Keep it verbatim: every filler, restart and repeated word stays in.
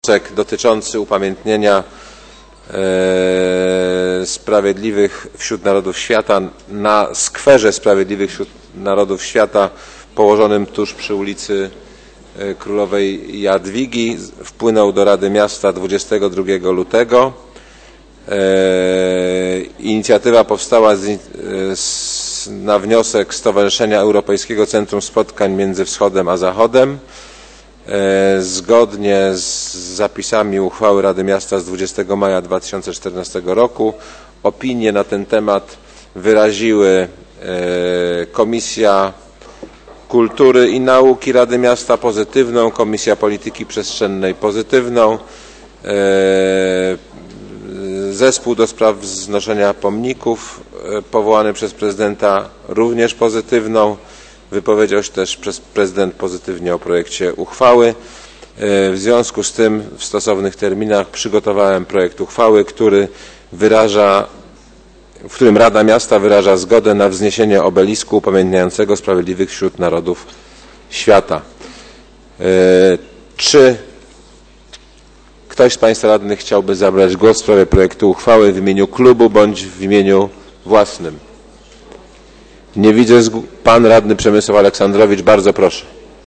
wniosek dotyczący upamiętnienia e, Sprawiedliwych wśród Narodów Świata na skwerze Sprawiedliwych wśród Narodów Świata położonym tuż przy ulicy Królowej Jadwigi. Wpłynął do Rady Miasta dwudziestego drugiego lutego. E, inicjatywa powstała z, z, na wniosek Stowarzyszenia Europejskiego Centrum Spotkań między Wschodem a Zachodem. E, zgodnie z zapisami uchwały Rady Miasta z dwudziestego maja dwa tysiące czternastego roku opinie na ten temat wyraziły e, Komisja Kultury i Nauki Rady Miasta pozytywną, Komisja Polityki Przestrzennej pozytywną, Zespół do spraw wznoszenia pomników powołany przez prezydenta również pozytywną. Wypowiedział się też przez prezydent pozytywnie o projekcie uchwały. W związku z tym w stosownych terminach przygotowałem projekt uchwały, który wyraża w którym Rada Miasta wyraża zgodę na wzniesienie obelisku upamiętniającego Sprawiedliwych wśród Narodów Świata. E, czy ktoś z Państwa radnych chciałby zabrać głos w sprawie projektu uchwały w imieniu klubu bądź w imieniu własnym? Nie widzę. Pan radny Przemysław Aleksandrowicz, bardzo proszę.